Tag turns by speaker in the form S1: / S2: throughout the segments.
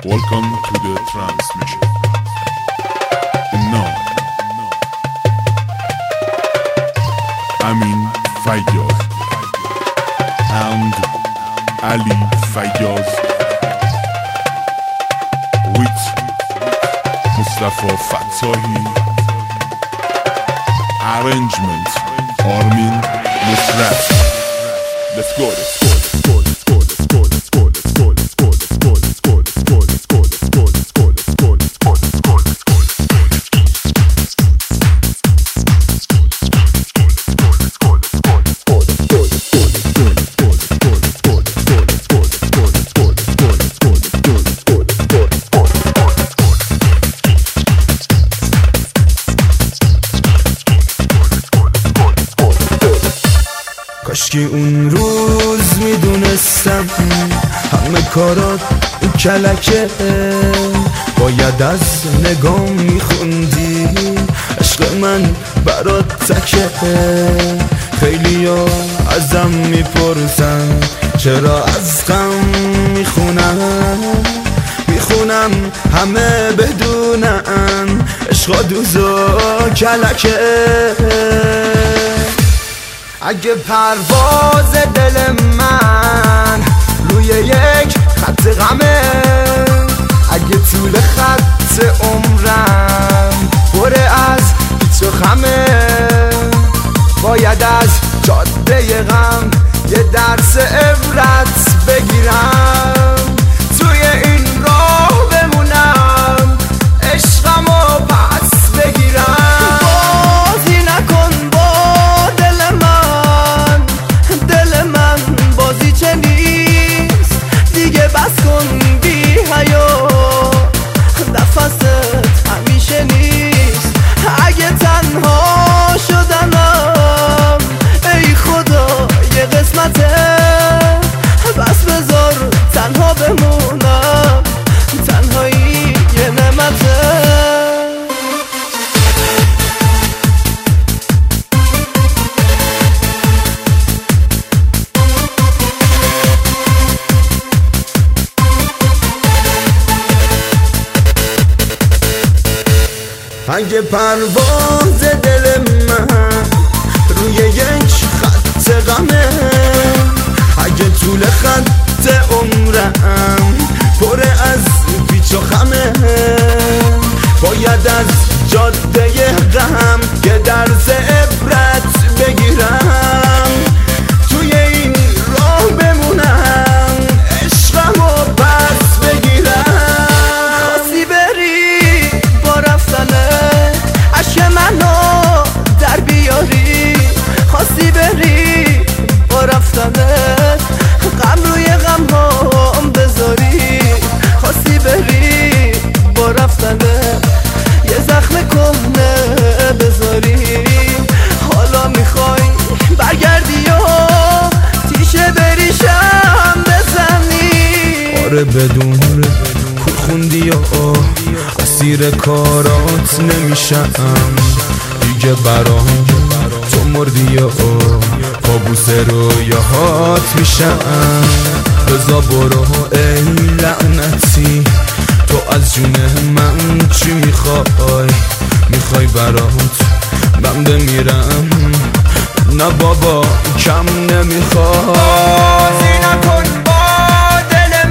S1: Welcome to the transmission. And now, Amin Fayyaz and Ali Fayyaz with Mustafa Fatsahi. Arrangement Armin Nusrat. Let's go, let's go, let's go, let's go, let's go, let's go, let's go, let's go, let's go, let's go, let's go, let's go, let's go, let's go, let's go, let's go, let's go, let's go.
S2: کاشکی اون روز میدونستم همه کارات کلکه، باید از نگام میخوندی عشق من برات تکه. خیلی ها ازم میپرسن چرا از غم میخونم همه بدونن عشقا دوز و کلکه. اگه پرواز دل من روی یک خط غمه، اگه طول خط عمرم پر از پیچ و خمه، باید از جاده غم یه درس عبرت بگیرم، توی این راه بمونم عشقمو پس بگیرم. بازی نکن با دل من بازی چه نیست دیگه، بس کن بی حیا نفست همیشه نیست. اگه تنها شدنم ای خدا یه قسمته، بس بذار تنها بمونم، تنهایی یه نعمته. اگه پرواز دل من روی یک خط غمه، اگه طول خط عمرم پر از پیچ و خمه، باید از جاده غم که درس عبرت بگیرم، توی این راه بمونم عشقمو پس بگیرم. خواستی بری با رفتنه عشق منو در بیاری، خواستی بری با رفتنه غم روی غم هم بذاری، خواستی بری با رفتنه یه زخم کهنه بذاری، حالا میخوای برگردی و تیشه بریشم بزنی. آره بدون خوندی و اسیر کارات نمیشم دیگه، برام تو مردی و کابوس رویاهات میشم. رضا برو ای لعنتی، تو از جون من چی میخوای برات من بمیرم؟ نه بابا کم نمیخوای. نکن با دل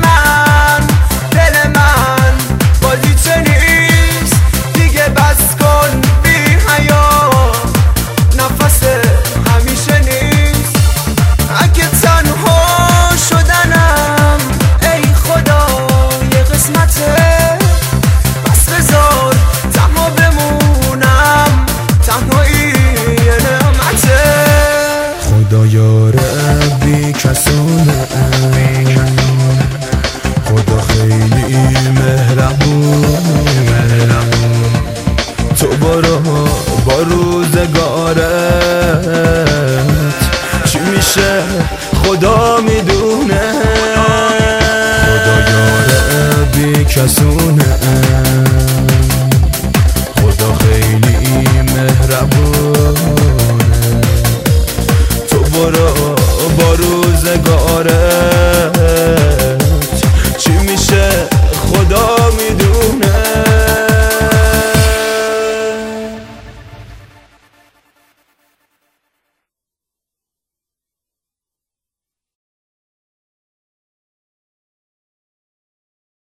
S2: من بازی چه نیست دیگه، بس کن بی حیا نفس همیشه نیست. اگه تنها شدنم ای خدا یه قسمته، بس بذار تنها بمونم، تنهایی یه نعمته. خدا یاره بی کسونه، خدا خیلی مهربون، تو برو با روزگارت چی میشه خدا میدونه. خدا یاره بی کسونه، خدا خیلی مهربونه، تو برو با روزگارت چی میشه خدا خدا